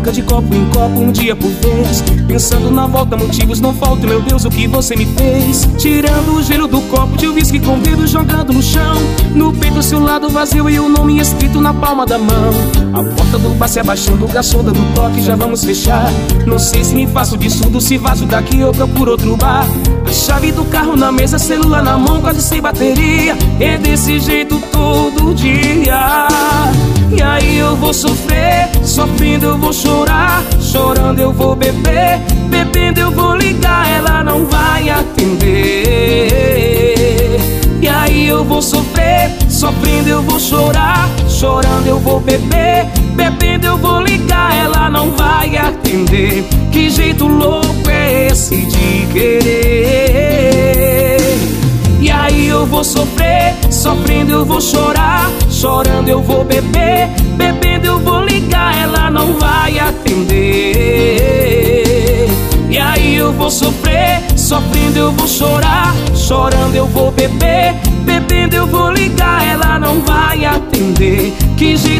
troca de copo em copo, um dia por vez. Pensando na volta, motivos não faltam, meu Deus, o que você me fez. Tirando o gelo do copo de uísque com dedo, jogando no chão. No peito seu lado vazio e o nome escrito na palma da mão. A porta do bar se abaixando, o garçom dando toque, já vamos fechar. Não sei se me faço de surdo, se vazo daqui ou procuro outro bar. A chave do carro na mesa, celular na mão, quase sem bateria. É desse jeito todo dia. E aí eu vou sofrer, sofrendo eu vou chorar, chorando eu vou beber, bebendo eu vou ligar, ela não vai atender. E aí eu vou sofrer, sofrendo eu vou chorar, chorando eu vou beber, bebendo eu vou ligar, ela não vai atender. Que jeito louco é esse de querer? E aí eu vou sofrer, sofrendo eu vou chorar, chorando eu vou beber, bebendo eu vou ligar, ela não vai atender. E aí eu vou sofrer, sofrendo eu vou chorar, chorando eu vou beber, bebendo eu vou ligar, ela não vai atender. Que jeito